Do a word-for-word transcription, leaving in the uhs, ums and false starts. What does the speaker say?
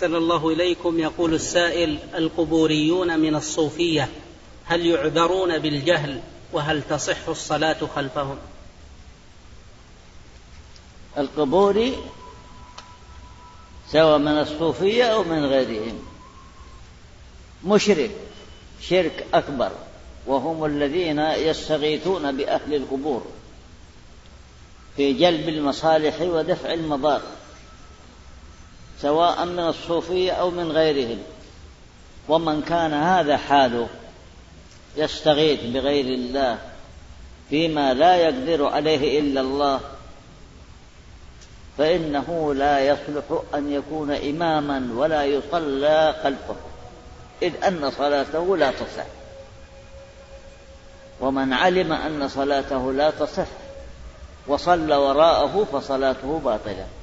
أحسن الله إليكم. يقول السائل: القبوريون من الصوفية هل يعذرون بالجهل، وهل تصح الصلاة خلفهم؟ القبوري سواء من الصوفية أو من غيرهم مشرك شرك أكبر، وهم الذين يستغيثون بأهل القبور في جلب المصالح ودفع المضار، سواء من الصوفية أو من غيرهم. ومن كان هذا حاله يستغيث بغير الله فيما لا يقدر عليه إلا الله، فإنه لا يصلح أن يكون إماما ولا يصلى خلفه، إذ أن صلاته لا تصح. ومن علم أن صلاته لا تصح وصلى وراءه فصلاته باطلة.